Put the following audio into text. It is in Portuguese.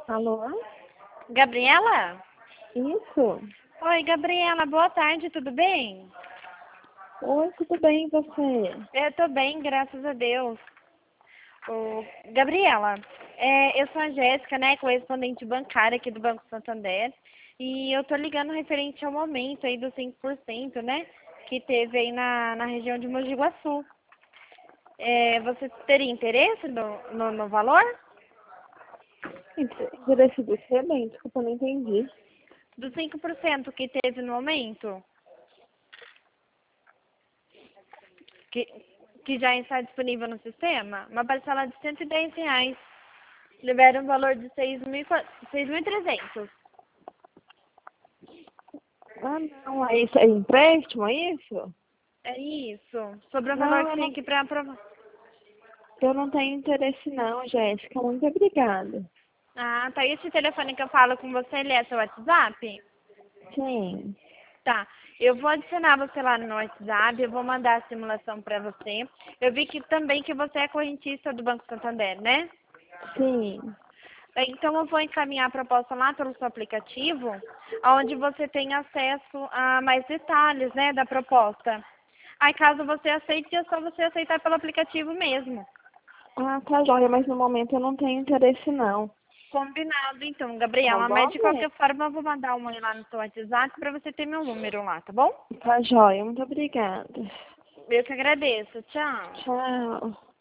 Alô? Gabriela? Isso? Oi, Gabriela, boa tarde, tudo bem? Oi, tudo bem, e você? Eu tô bem, graças a Deus. Gabriela, eu sou a Jéssica, né, correspondente bancária aqui do Banco Santander, e eu tô ligando referente ao momento aí do 5%, né, que teve aí na região de Mogi Guaçu. Você teria interesse no valor? Interesse do que? Bem, desculpa, eu não entendi. Do 5% que teve no momento? Que, que já está disponível no sistema, uma parcela de R$ 110. Libera um valor de 6.300. Ah, não, é isso, é empréstimo, é isso? É isso. Sobre o valor Não, que tem aqui para aprovar. eu não tenho interesse não, Jéssica, muito obrigada. Ah, tá. E esse telefone que eu falo com você, ele é seu WhatsApp? Sim, Tá. Eu vou adicionar você lá no meu WhatsApp, eu vou mandar a simulação para você. Eu vi que também que você é correntista do Banco Santander, né? sim. Então, eu vou encaminhar a proposta lá pelo seu aplicativo, onde você tem acesso a mais detalhes, né, da proposta. Aí, caso você aceite, é só você aceitar pelo aplicativo mesmo. Ah, tá joia, mas no momento eu não tenho interesse não. Combinado, então, Tá Gabriela. Mas, bom, de né? qualquer forma, eu vou mandar uma lá no seu WhatsApp para você ter meu número lá, tá bom? Tá joia, muito obrigada. Eu que agradeço. Tchau. Tchau.